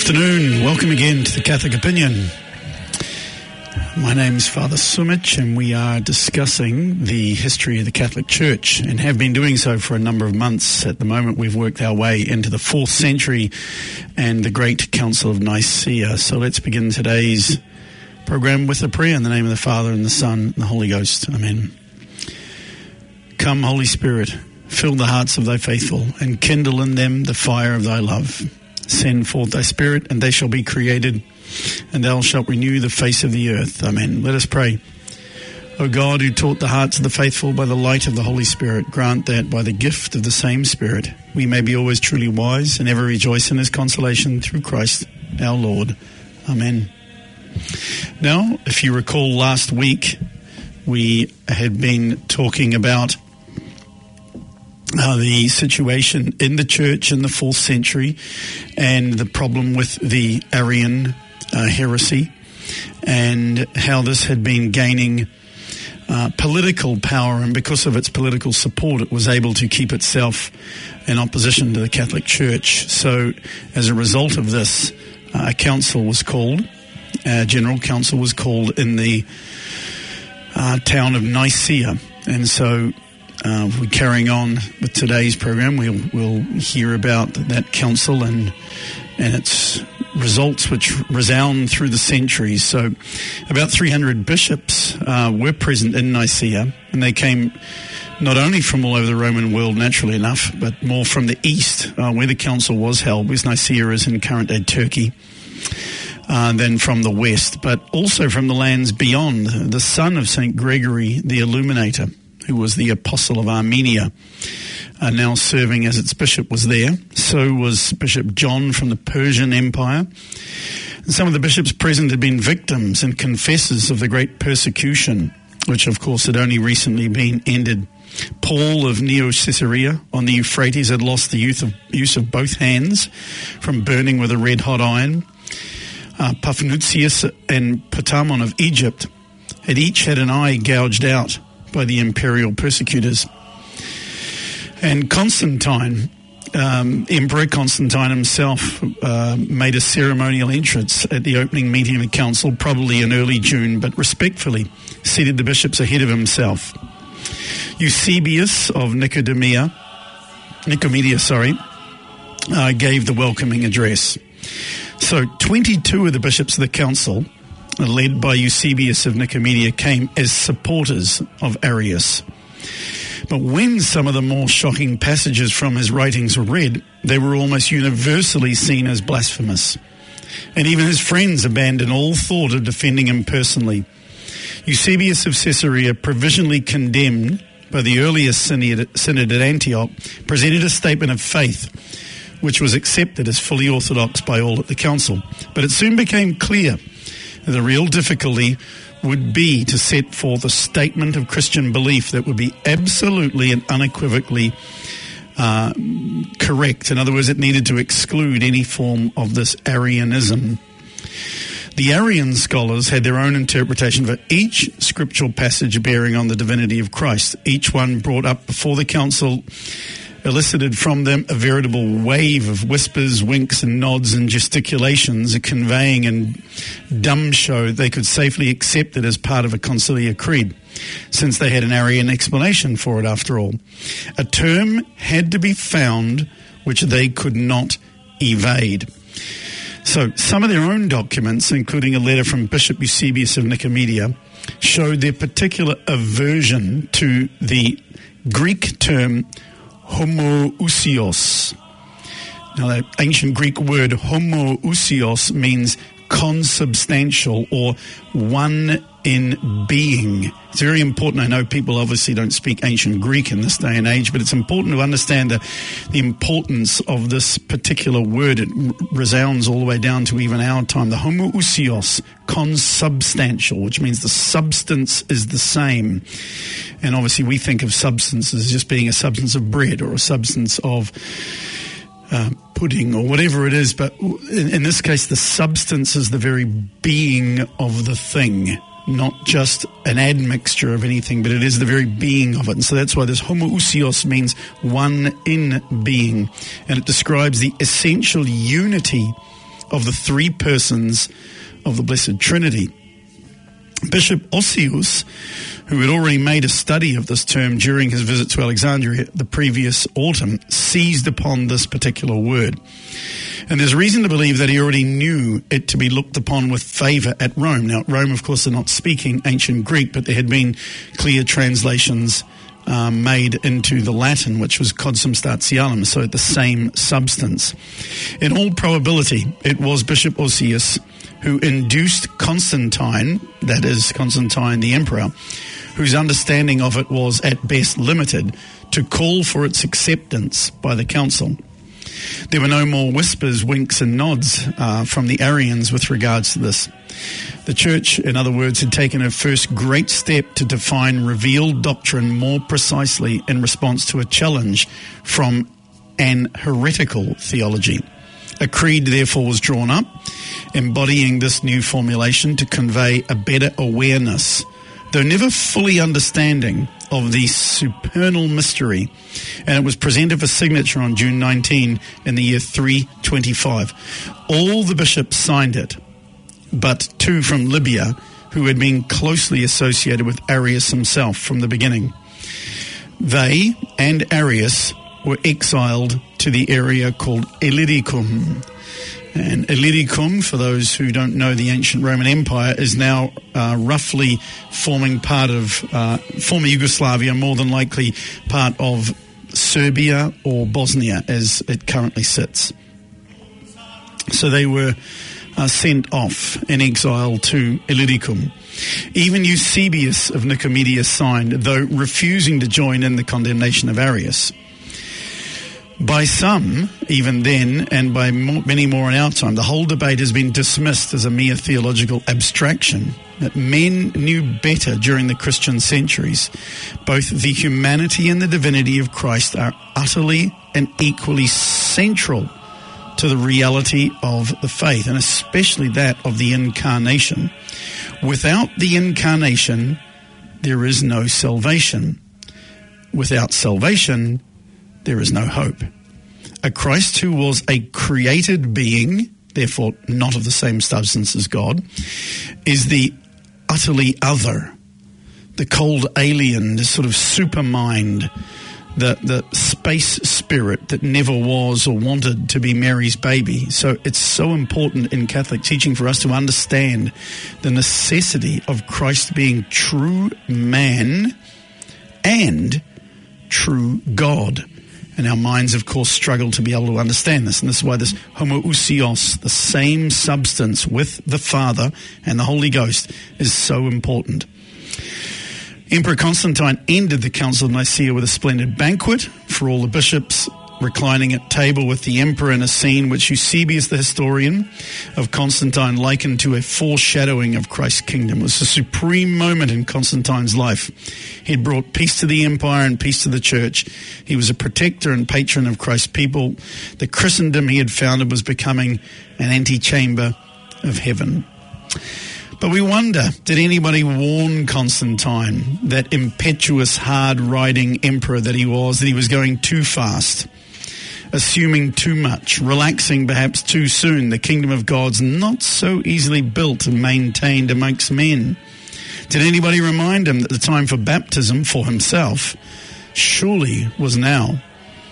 afternoon. Welcome again to the Catholic Opinion. My name's Father Sumich, and we are discussing the history of the Catholic Church and have been doing so for a number of months. At the moment, we've worked our way into the 4th century and the Great Council of Nicaea. So let's begin today's program with a prayer in the name of the Father and the Son and the Holy Ghost. Amen. Come, Holy Spirit, fill the hearts of thy faithful and kindle in them the fire of thy love. Send forth thy Spirit, and they shall be created, and thou shalt renew the face of the earth. Amen. Let us pray. O God, who taught the hearts of the faithful by the light of the Holy Spirit, grant that by the gift of the same Spirit we may be always truly wise and ever rejoice in his consolation through Christ our Lord. Amen. Now, if you recall, last week we had been talking about the situation in the church in the 4th century and the problem with the Arian heresy and how this had been gaining political power, and because of its political support it was able to keep itself in opposition to the Catholic Church. So as a result of this, a council was called, a general council was called in the town of Nicaea. And so we're carrying on with today's program. We'll hear about that council and its results, which resound through the centuries. So about 300 bishops were present in Nicaea, and they came not only from all over the Roman world, naturally enough, but more from the east, where the council was held, because Nicaea is in current-day Turkey, than from the west, but also from the lands beyond. The son of St. Gregory the Illuminator, who was the Apostle of Armenia, now serving as its bishop, was there. So was Bishop John from the Persian Empire. And some of the bishops present had been victims and confessors of the great persecution, which of course had only recently been ended. Paul of Neo-Caesarea on the Euphrates had lost the use of both hands from burning with a red-hot iron. Paphnutius and Potamon of Egypt had each had an eye gouged out by the imperial persecutors. And Constantine, Emperor Constantine himself, made a ceremonial entrance at the opening meeting of the council, probably in early June, but respectfully seated the bishops ahead of himself. Eusebius of Nicomedia, gave the welcoming address. So 22 of the bishops of the council, led by Eusebius of Nicomedia, came as supporters of Arius. But when some of the more shocking passages from his writings were read, they were almost universally seen as blasphemous. And even his friends abandoned all thought of defending him personally. Eusebius of Caesarea, provisionally condemned by the earliest synod at Antioch, presented a statement of faith which was accepted as fully orthodox by all at the council. But it soon became clear that the real difficulty would be to set forth a statement of Christian belief that would be absolutely and unequivocally correct. In other words, it needed to exclude any form of this Arianism. The Arian scholars had their own interpretation for each scriptural passage bearing on the divinity of Christ. Each one brought up before the council elicited from them a veritable wave of whispers, winks and nods and gesticulations, conveying in dumb show they could safely accept it as part of a conciliar creed, since they had an Arian explanation for it after all. A term had to be found which they could not evade. So some of their own documents, including a letter from Bishop Eusebius of Nicomedia, showed their particular aversion to the Greek term homoousios. Now, that ancient Greek word homoousios means consubstantial or one in being. It's very important. I know people obviously don't speak ancient Greek in this day and age, but it's important to understand the importance of this particular word. It resounds all the way down to even our time. The homoousios, consubstantial, which means the substance is the same. And obviously we think of substance as just being a substance of bread or a substance of pudding or whatever it is, but in this case the substance is the very being of the thing, not just an admixture of anything, but it is the very being of it. And so that's why this homoousios means one in being, and it describes the essential unity of the three persons of the Blessed Trinity. Bishop Osius, who had already made a study of this term during his visit to Alexandria the previous autumn, seized upon this particular word. And there's reason to believe that he already knew it to be looked upon with favour at Rome. Now, at Rome, of course, they're not speaking ancient Greek, but there had been clear translations made into the Latin, which was consubstantialem, so the same substance. In all probability, it was Bishop Osius who induced Constantine, that is Constantine the emperor, whose understanding of it was at best limited, to call for its acceptance by the council. There were no more whispers, winks and nods from the Arians with regards to this. The church, in other words, had taken her first great step to define revealed doctrine more precisely in response to a challenge from an heretical theology. A creed, therefore, was drawn up, embodying this new formulation to convey a better awareness, though never fully understanding, of the supernal mystery, and it was presented for signature on June 19 in the year 325. All the bishops signed it, but two from Libya, who had been closely associated with Arius himself from the beginning. They and Arius were exiled to the area called Illyricum. And Illyricum, for those who don't know the ancient Roman Empire, is now roughly forming part of former Yugoslavia, more than likely part of Serbia or Bosnia as it currently sits. So they were sent off in exile to Illyricum. Even Eusebius of Nicomedia signed, though refusing to join in the condemnation of Arius. By some, even then, and by many more in our time, the whole debate has been dismissed as a mere theological abstraction. That men knew better during the Christian centuries. Both the humanity and the divinity of Christ are utterly and equally central to the reality of the faith, and especially that of the incarnation. Without the incarnation, there is no salvation. Without salvation, there is no hope. A Christ who was a created being, therefore not of the same substance as God, is the utterly other, the cold alien, the sort of super mind, the space spirit that never was or wanted to be Mary's baby. So it's so important in Catholic teaching for us to understand the necessity of Christ being true man and true God. And our minds, of course, struggle to be able to understand this. And this is why this homoousios, the same substance with the Father and the Holy Ghost, is so important. Emperor Constantine ended the Council of Nicaea with a splendid banquet for all the bishops, reclining at table with the emperor in a scene which Eusebius, the historian of Constantine, likened to a foreshadowing of Christ's kingdom. It was a supreme moment in Constantine's life. He had brought peace to the empire and peace to the church. He was a protector and patron of Christ's people. The Christendom he had founded was becoming an antechamber of heaven. But we wonder, did anybody warn Constantine, that impetuous, hard-riding emperor that he was going too fast, assuming too much, relaxing perhaps too soon? The kingdom of God's not so easily built and maintained amongst men. Did anybody remind him that the time for baptism for himself surely was now?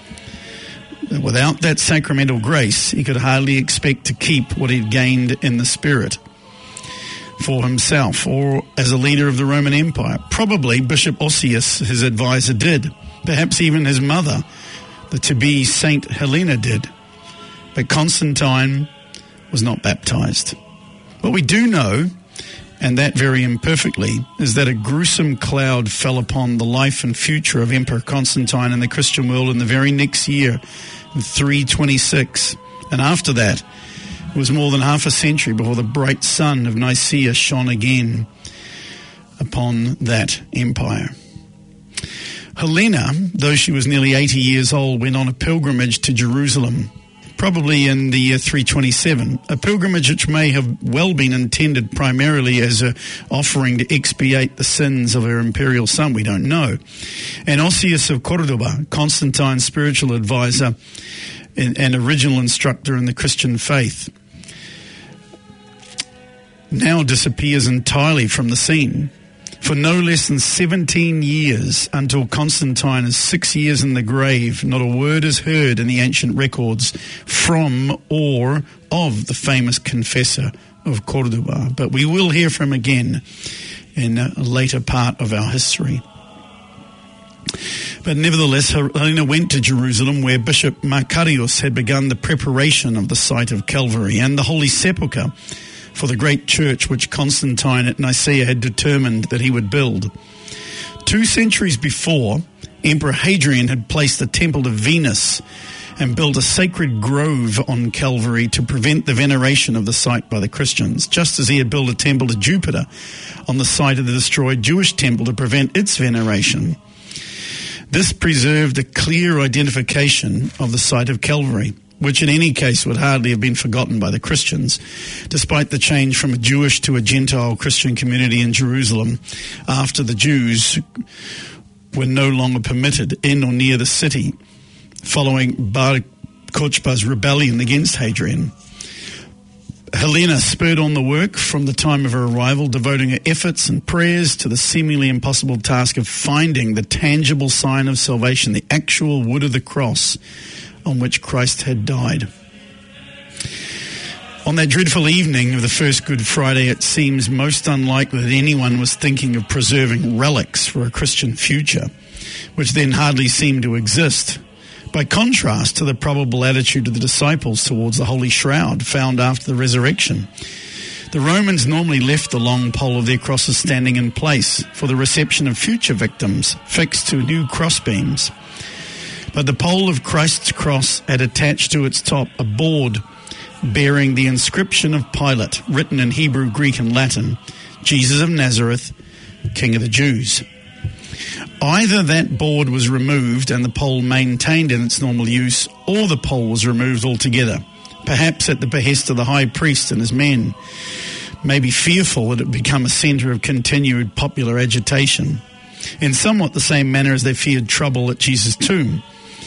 Without that sacramental grace, he could hardly expect to keep what he'd gained in the Spirit for himself or as a leader of the Roman Empire. Probably Bishop Osius, his advisor, did. Perhaps even his mother, the to-be Saint Helena, did. But Constantine was not baptized. What we do know, and that very imperfectly, is that a gruesome cloud fell upon the life and future of Emperor Constantine in the Christian world in the very next year, 326. And after that, it was more than half a century before the bright sun of Nicaea shone again upon that empire. Helena, though she was nearly 80 years old, went on a pilgrimage to Jerusalem, probably in the year 327, a pilgrimage which may have well been intended primarily as an offering to expiate the sins of her imperial son. We don't know. And Osius of Cordoba, Constantine's spiritual advisor and original instructor in the Christian faith, now disappears entirely from the scene. For no less than 17 years, until Constantine is 6 years in the grave, not a word is heard in the ancient records from or of the famous confessor of Cordoba. But we will hear from him again in a later part of our history. But nevertheless, Helena went to Jerusalem, where Bishop Macarius had begun the preparation of the site of Calvary and the Holy Sepulchre for the great church which Constantine at Nicaea had determined that he would build. 2 centuries before, Emperor Hadrian had placed the temple to Venus and built a sacred grove on Calvary to prevent the veneration of the site by the Christians, just as he had built a temple to Jupiter on the site of the destroyed Jewish temple to prevent its veneration. This preserved a clear identification of the site of Calvary, which in any case would hardly have been forgotten by the Christians, despite the change from a Jewish to a Gentile Christian community in Jerusalem after the Jews were no longer permitted in or near the city, following Bar Kokhba's rebellion against Hadrian. Helena spurred on the work from the time of her arrival, devoting her efforts and prayers to the seemingly impossible task of finding the tangible sign of salvation, the actual wood of the cross on which Christ had died. On that dreadful evening of the first Good Friday, it seems most unlikely that anyone was thinking of preserving relics for a Christian future, which then hardly seemed to exist, by contrast to the probable attitude of the disciples towards the Holy Shroud found after the resurrection. The Romans normally left the long pole of their crosses standing in place for the reception of future victims, fixed to new crossbeams. But the pole of Christ's cross had attached to its top a board bearing the inscription of Pilate, written in Hebrew, Greek, and Latin, Jesus of Nazareth, King of the Jews. Either that board was removed and the pole maintained in its normal use, or the pole was removed altogether, perhaps at the behest of the high priest and his men, maybe fearful that it would become a centre of continued popular agitation, in somewhat the same manner as they feared trouble at Jesus' tomb.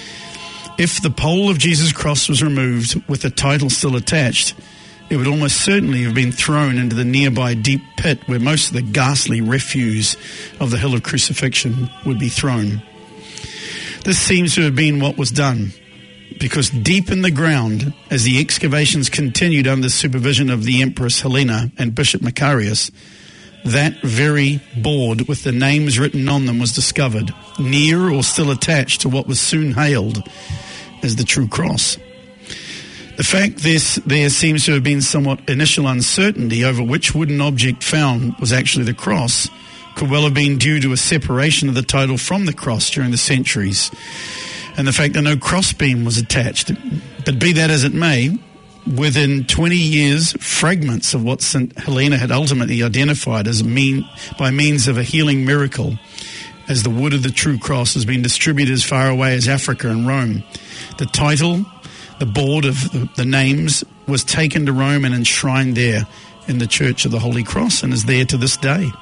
If the pole of Jesus' cross was removed with the title still attached, it would almost certainly have been thrown into the nearby deep pit where most of the ghastly refuse of the Hill of Crucifixion would be thrown. This seems to have been what was done, because deep in the ground, as the excavations continued under the supervision of the Empress Helena and Bishop Macarius, that very board with the names written on them was discovered, near or still attached to what was soon hailed as the true cross. The fact there seems to have been somewhat initial uncertainty over which wooden object found was actually the cross could well have been due to a separation of the title from the cross during the centuries, and the fact that no crossbeam was attached. But be that as it may, within 20 years, fragments of what St. Helena had ultimately identified as by means of a healing miracle as the wood of the true cross has been distributed as far away as Africa and Rome. The title, the board of the names, was taken to Rome and enshrined there in the Church of the Holy Cross and is there to this day.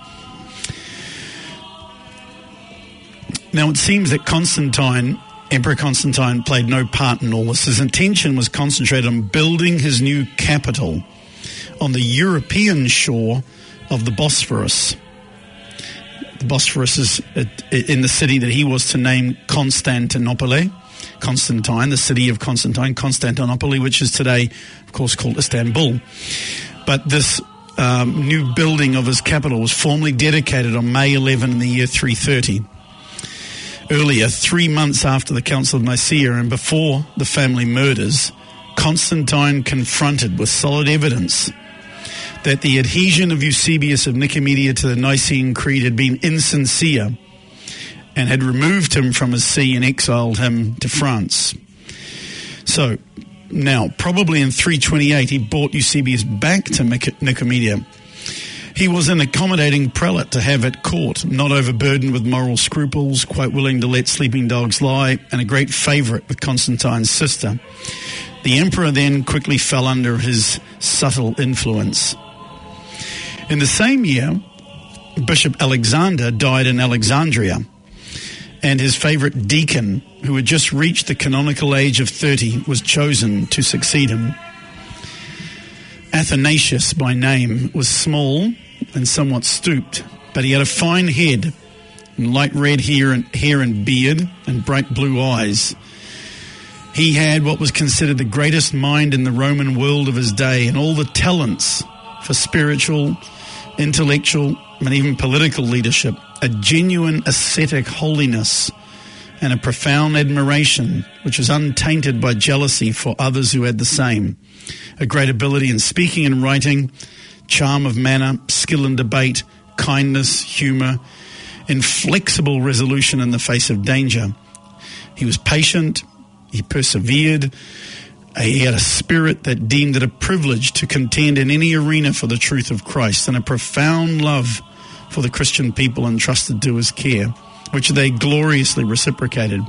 Now, it seems that Emperor Constantine played no part in all this. His intention was concentrated on building his new capital on the European shore of the Bosphorus. The Bosphorus is in the city that he was to name Constantinople. Constantine, the city of Constantinople, which is today, of course, called Istanbul. But this new building of his capital was formally dedicated on May 11 in the year 330. Earlier, 3 months after the Council of Nicaea and before the family murders, Constantine confronted with solid evidence that the adhesion of Eusebius of Nicomedia to the Nicene Creed had been insincere and had removed him from his see and exiled him to France. So, now, probably in 328, he brought Eusebius back to Nicomedia. He was an accommodating prelate to have at court, not overburdened with moral scruples, quite willing to let sleeping dogs lie, and a great favourite with Constantine's sister. The emperor then quickly fell under his subtle influence. In the same year, Bishop Alexander died in Alexandria, and his favourite deacon, who had just reached the canonical age of 30, was chosen to succeed him. Athanasius by name was small and somewhat stooped, but he had a fine head and light red hair and beard and bright blue eyes. He had what was considered the greatest mind in the Roman world of his day, and all the talents for spiritual, intellectual, and even political leadership, a genuine ascetic holiness, and a profound admiration which was untainted by jealousy for others who had the same, a great ability in speaking and writing, charm of manner, skill in debate, kindness, humour, inflexible resolution in the face of danger. He was patient, he persevered, he had a spirit that deemed it a privilege to contend in any arena for the truth of Christ, and a profound love for the Christian people entrusted to his care, which they gloriously reciprocated.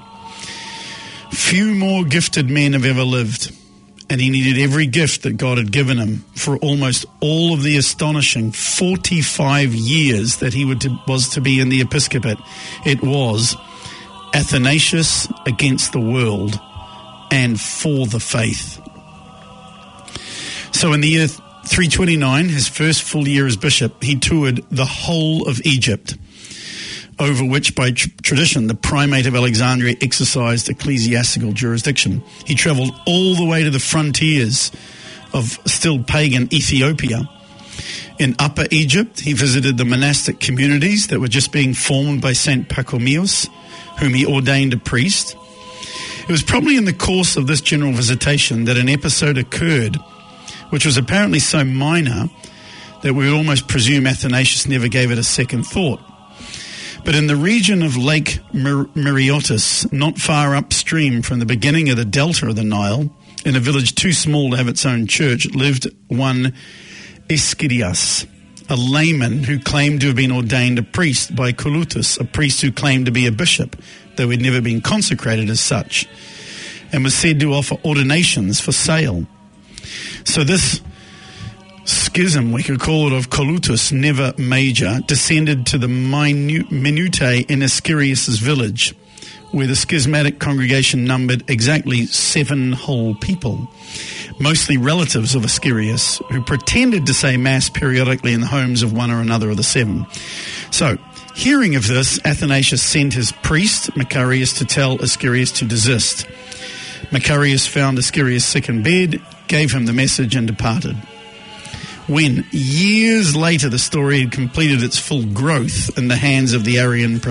Few more gifted men have ever lived, and he needed every gift that God had given him for almost all of the astonishing 45 years that he was to be in the episcopate. It was Athanasius against the world and for the faith. So in the year 329, his first full year as bishop, he toured the whole of Egypt, over which, by tradition, the primate of Alexandria exercised ecclesiastical jurisdiction. He travelled all the way to the frontiers of still pagan Ethiopia. In Upper Egypt, he visited the monastic communities that were just being formed by St. Pachomius, whom he ordained a priest. It was probably in the course of this general visitation that an episode occurred, which was apparently so minor that we would almost presume Athanasius never gave it a second thought. But in the region of Lake Mareotis, not far upstream from the beginning of the delta of the Nile, in a village too small to have its own church, lived one Eschidius, a layman who claimed to have been ordained a priest by Colutus, a priest who claimed to be a bishop, though he'd never been consecrated as such, and was said to offer ordinations for sale. So this schism, we could call it, of Colutus, never major, descended to the minutiae in Ascarius' village, where the schismatic congregation numbered exactly 7 whole people, mostly relatives of Ascarius, who pretended to say Mass periodically in the homes of one or another of the 7. So, hearing of this, Athanasius sent his priest, Macarius, to tell Ascarius to desist. Macarius found Ascarius sick in bed, gave him the message, and departed. When, years later, the story had completed its full growth in the hands of the Arian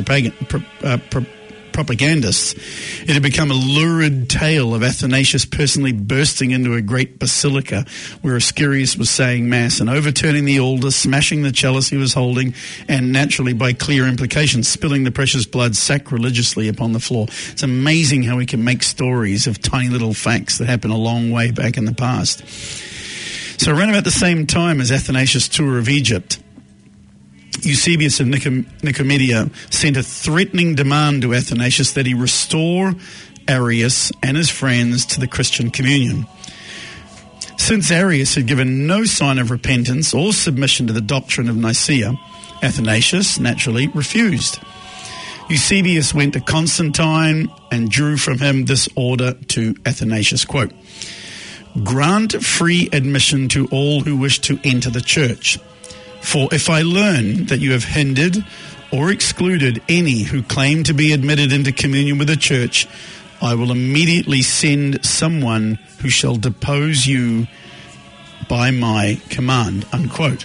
propagandists, it had become a lurid tale of Athanasius personally bursting into a great basilica where Ascarius was saying Mass and overturning the altar, smashing the chalice he was holding, and naturally, by clear implication, spilling the precious blood sacrilegiously upon the floor. It's amazing how we can make stories of tiny little facts that happen a long way back in the past. So around about the same time as Athanasius' tour of Egypt, Eusebius of Nicomedia sent a threatening demand to Athanasius that he restore Arius and his friends to the Christian communion. Since Arius had given no sign of repentance or submission to the doctrine of Nicaea, Athanasius naturally refused. Eusebius went to Constantine and drew from him this order to Athanasius, quote, "Grant free admission to all who wish to enter the church. For if I learn that you have hindered or excluded any who claim to be admitted into communion with the church, I will immediately send someone who shall depose you by my command," unquote.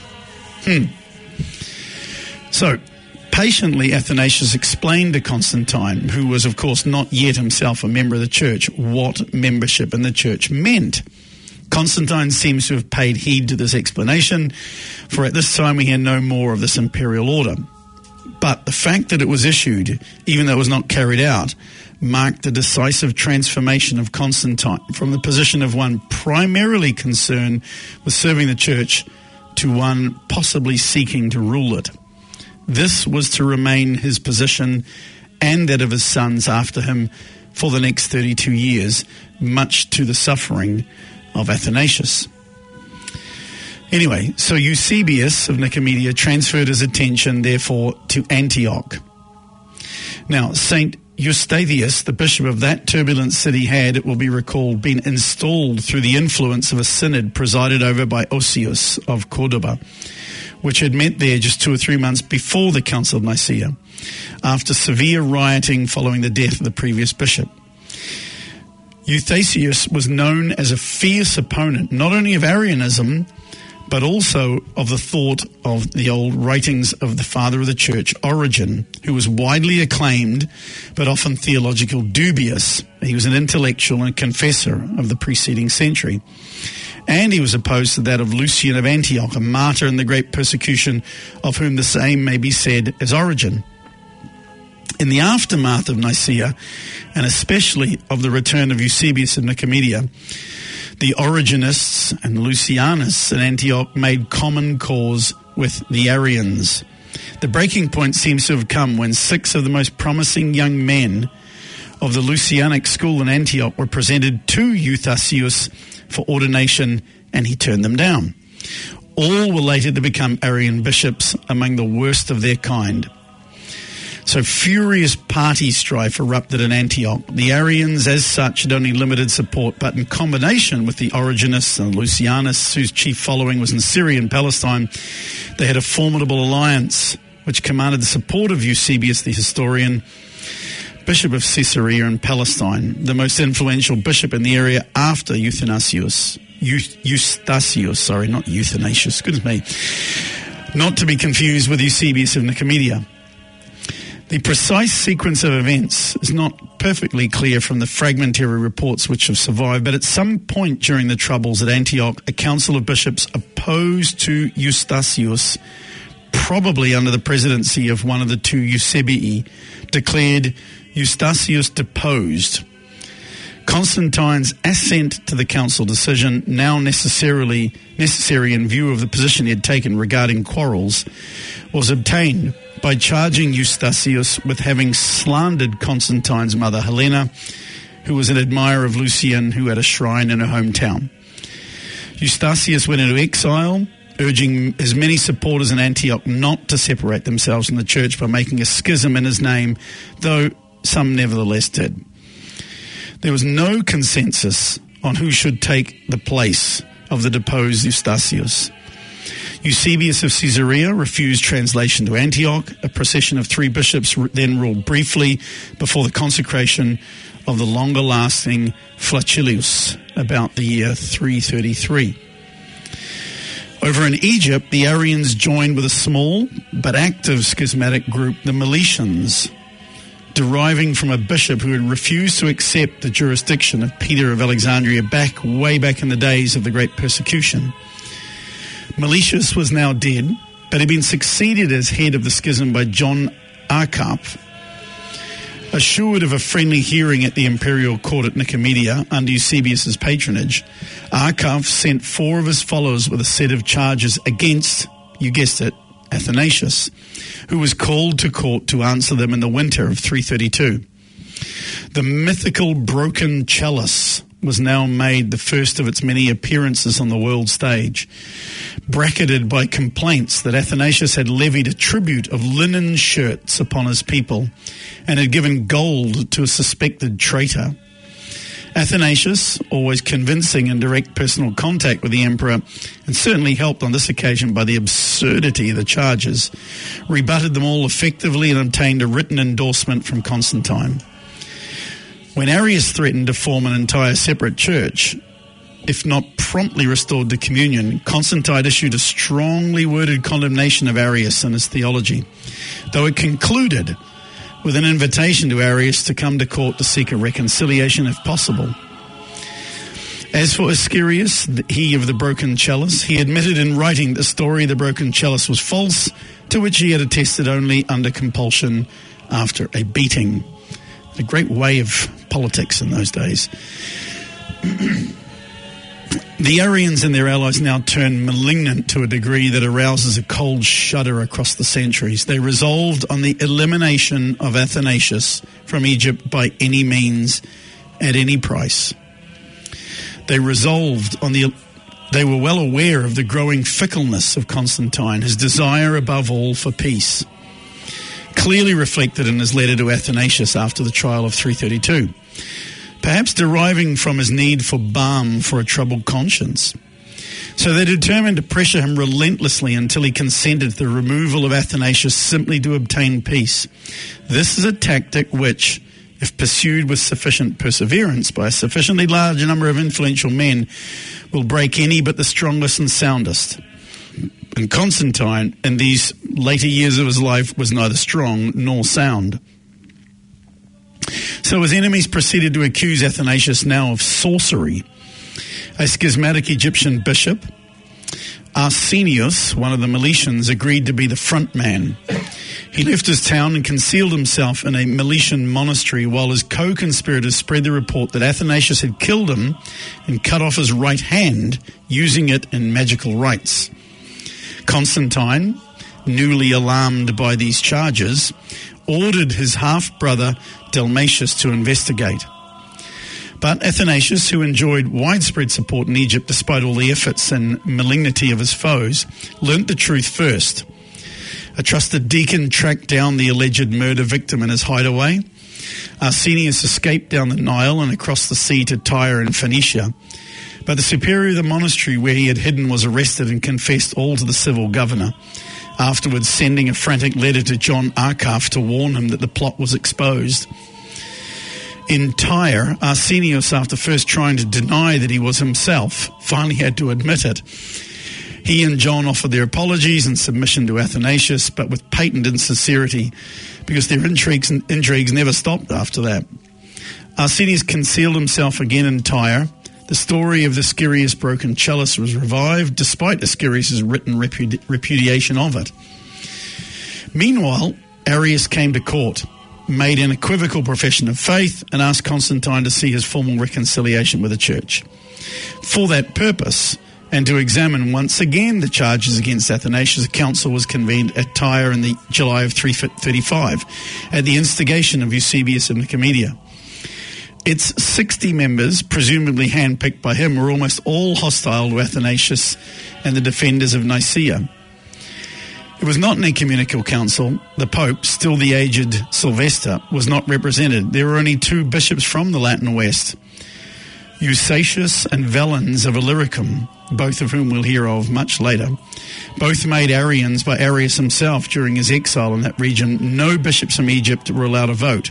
So, patiently Athanasius explained to Constantine, who was of course not yet himself a member of the church, what membership in the church meant. Constantine seems to have paid heed to this explanation, for at this time we hear no more of this imperial order. But the fact that it was issued, even though it was not carried out, marked the decisive transformation of Constantine from the position of one primarily concerned with serving the church to one possibly seeking to rule it. This was to remain his position and that of his sons after him for the next 32 years, much to the suffering of Athanasius. Anyway, so Eusebius of Nicomedia transferred his attention, therefore, to Antioch. Now, St. Eustathius, the bishop of that turbulent city, had, it will be recalled, been installed through the influence of a synod presided over by Osius of Cordoba, which had met there just 2 or 3 months before the Council of Nicaea, after severe rioting following the death of the previous bishop. Eustathius was known as a fierce opponent, not only of Arianism, but also of the thought of the old writings of the father of the church, Origen, who was widely acclaimed, but often theological dubious. He was an intellectual and confessor of the preceding century. And he was opposed to that of Lucian of Antioch, a martyr in the great persecution, of whom the same may be said as Origen. In the aftermath of Nicaea, and especially of the return of Eusebius of Nicomedia, the Origenists and Lucianists in Antioch made common cause with the Arians. The breaking point seems to have come when 6 of the most promising young men of the Lucianic school in Antioch were presented to Eustathius for ordination, and he turned them down. All were later to become Arian bishops, among the worst of their kind. So furious party strife erupted in Antioch. The Arians, as such, had only limited support, but in combination with the Origenists and Lucianists, whose chief following was in Syria and Palestine, they had a formidable alliance which commanded the support of Eusebius the historian, Bishop of Caesarea in Palestine, the most influential bishop in the area after Eustathius, not Euthanasius, goodness me, not to be confused with Eusebius of Nicomedia. The precise sequence of events is not perfectly clear from the fragmentary reports which have survived, but at some point during the troubles at Antioch, a council of bishops opposed to Eustathius, probably under the presidency of one of the 2 Eusebii, declared Eustathius deposed. Constantine's assent to the council decision, now necessary in view of the position he had taken regarding quarrels, was obtained by charging Eustathius with having slandered Constantine's mother Helena, who was an admirer of Lucian, who had a shrine in her hometown. Eustathius went into exile, urging his many supporters in Antioch not to separate themselves from the church by making a schism in his name, though some nevertheless did. There was no consensus on who should take the place of the deposed Eustathius. Eusebius of Caesarea refused translation to Antioch. A procession of 3 bishops then ruled briefly before the consecration of the longer-lasting Flacius about the year 333. Over in Egypt, the Arians joined with a small but active schismatic group, the Meletians, deriving from a bishop who had refused to accept the jurisdiction of Peter of Alexandria way back in the days of the great persecution. Meletius was now dead, but had been succeeded as head of the schism by John Arcaph. Assured of a friendly hearing at the imperial court at Nicomedia under Eusebius' patronage, Arcaph sent 4 of his followers with a set of charges against, you guessed it, Athanasius, who was called to court to answer them in the winter of 332. The mythical broken chalice was now made the first of its many appearances on the world stage, bracketed by complaints that Athanasius had levied a tribute of linen shirts upon his people and had given gold to a suspected traitor. Athanasius, always convincing in direct personal contact with the emperor, and certainly helped on this occasion by the absurdity of the charges, rebutted them all effectively and obtained a written endorsement from Constantine. When Arius threatened to form an entire separate church, if not promptly restored to communion, Constantine issued a strongly worded condemnation of Arius and his theology, though it concluded with an invitation to Arius to come to court to seek a reconciliation if possible. As for Ascarius, he of the broken chalice, he admitted in writing the story of the broken chalice was false, to which he had attested only under compulsion after a beating. A great way of politics in those days. The Arians and their allies now turned malignant to a degree that arouses a cold shudder across the centuries. They resolved on the elimination of Athanasius from Egypt by any means, at any price. They were well aware of the growing fickleness of Constantine, his desire above all for peace. clearly reflected in his letter to Athanasius after the trial of 332, perhaps deriving from his need for balm for a troubled conscience. So they determined to pressure him relentlessly until he consented to the removal of Athanasius simply to obtain peace. This is a tactic which, if pursued with sufficient perseverance by a sufficiently large number of influential men, will break any but the strongest and soundest. And Constantine, in these later years of his life, was neither strong nor sound. So his enemies proceeded to accuse Athanasius now of sorcery. A schismatic Egyptian bishop, Arsenius, one of the Meletians, agreed to be the front man. He left his town and concealed himself in a Meletian monastery while his co-conspirators spread the report that Athanasius had killed him and cut off his right hand, using it in magical rites. Constantine, newly alarmed by these charges, ordered his half-brother Dalmatius to investigate. But Athanasius, who enjoyed widespread support in Egypt despite all the efforts and malignity of his foes, learnt the truth first. A trusted deacon tracked down the alleged murder victim in his hideaway. Arsenius escaped down the Nile and across the sea to Tyre in Phoenicia. But the superior of the monastery where he had hidden was arrested and confessed all to the civil governor, afterwards sending a frantic letter to John Arcaf to warn him that the plot was exposed. In Tyre, Arsenius, after first trying to deny that he was himself, finally had to admit it. He and John offered their apologies and submission to Athanasius, but with patent insincerity, because their intrigues never stopped after that. Arsenius concealed himself again in Tyre. The story of the Ascarius broken chalice was revived, despite Ascarius' written repudiation of it. Meanwhile, Arius came to court, made an equivocal profession of faith, and asked Constantine to see his formal reconciliation with the church. For that purpose, and to examine once again the charges against Athanasius, a council was convened at Tyre in the July of 335, at the instigation of Eusebius of Nicomedia. Its 60 members, presumably handpicked by him, were almost all hostile to Athanasius and the defenders of Nicaea. It was not an ecumenical council. The Pope, still the aged Sylvester, was not represented. There were only two bishops from the Latin West, Eustathius and Valens of Illyricum, both of whom we'll hear of much later. Both made Arians by Arius himself during his exile in that region. No bishops from Egypt were allowed to vote.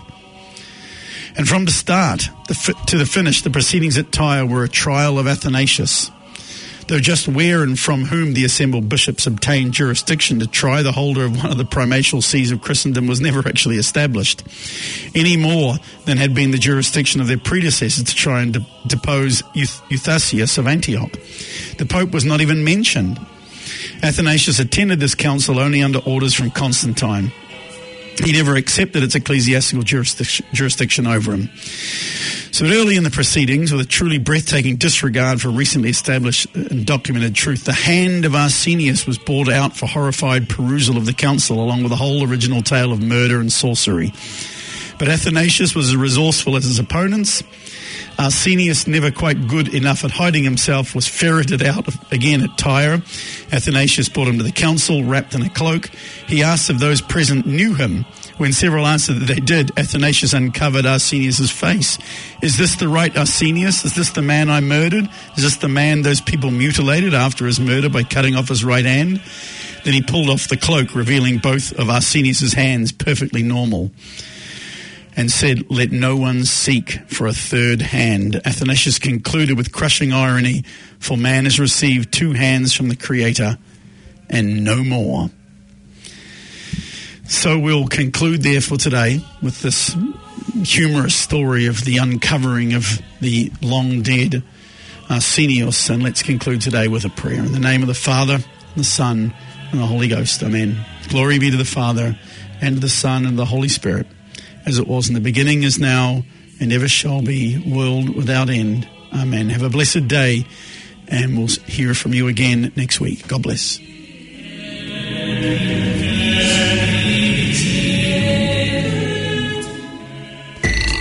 And from the start to the finish, the proceedings at Tyre were a trial of Athanasius. Though just where and from whom the assembled bishops obtained jurisdiction to try the holder of one of the primatial sees of Christendom was never actually established, any more than had been the jurisdiction of their predecessors to try and depose Eustathius of Antioch. The Pope was not even mentioned. Athanasius attended this council only under orders from Constantine. He never accepted its ecclesiastical jurisdiction over him. So early in the proceedings, with a truly breathtaking disregard for recently established and documented truth, the hand of Arsenius was brought out for horrified perusal of the council, along with the whole original tale of murder and sorcery. But Athanasius was as resourceful as his opponents. Arsenius, never quite good enough at hiding himself, was ferreted out again at Tyre. Athanasius brought him to the council, wrapped in a cloak. He asked if those present knew him. When several answered that they did, Athanasius uncovered Arsenius' face. "Is this the right Arsenius? Is this the man I murdered? Is this the man those people mutilated after his murder by cutting off his right hand?" Then he pulled off the cloak, revealing both of Arsenius' hands perfectly normal, and said, "Let no one seek for a third hand." Athanasius concluded with crushing irony, "For man has received 2 hands from the Creator, and no more." So we'll conclude there for today with this humorous story of the uncovering of the long-dead Arsenius. And let's conclude today with a prayer. In the name of the Father, and the Son, and the Holy Ghost. Amen. Glory be to the Father, and to the Son, and the Holy Spirit, as it was in the beginning, is now, and ever shall be, world without end. Amen. Have a blessed day, and we'll hear from you again next week. God bless.